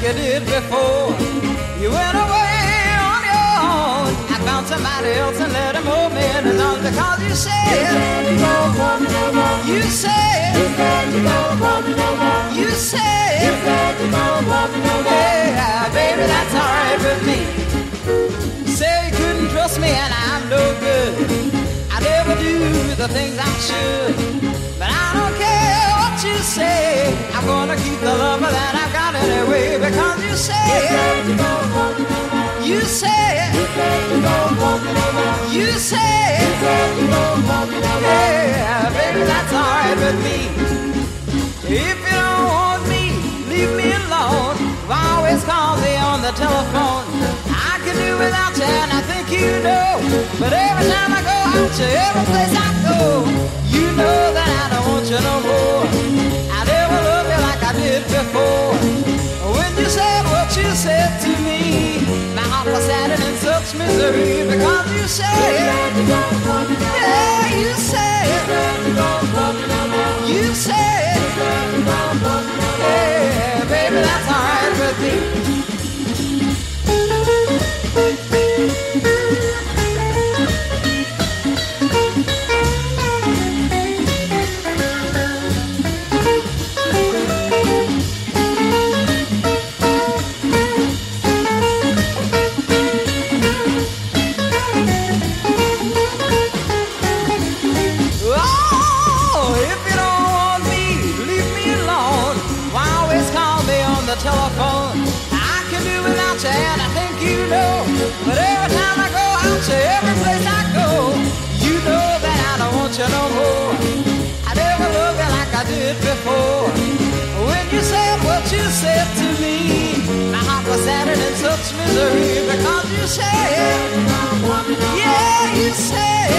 you did before. You went away on your own. I found somebody else and let him hold me in his arms because you said you don't want me no more. You said you don't want me no more. You said you don't want me no more. Yeah, baby, that's alright with me. Say you couldn't trust me and I'm no good. I never do the things I should. But I don't care what you say. I'm gonna keep the love that I've got anyway. Because you said you don't want me no more. You said you don't want me no more. You said you don't want me no more. Yeah, baby, that's alright with me. If you don't want me, leave me alone. Always call me on the telephone. I can do without you and I think you know. But every time I go out to every place I go, you know that I don't want you no more. I never loved you like I did before. When you said what you said to me, my heart was sad and in such misery. Because you said you don't want me no more. Yeah, you said you don't want me no more. You said you don't want me no more. Yeah, baby, that's alright with me. Telephone, I can do without you and I think you know. But every time I go out to every place I go, you know that I don't want you no more. I never loved you like I did before. When you said what you said to me, my heart was sad and in such misery. Because you said, yeah, you said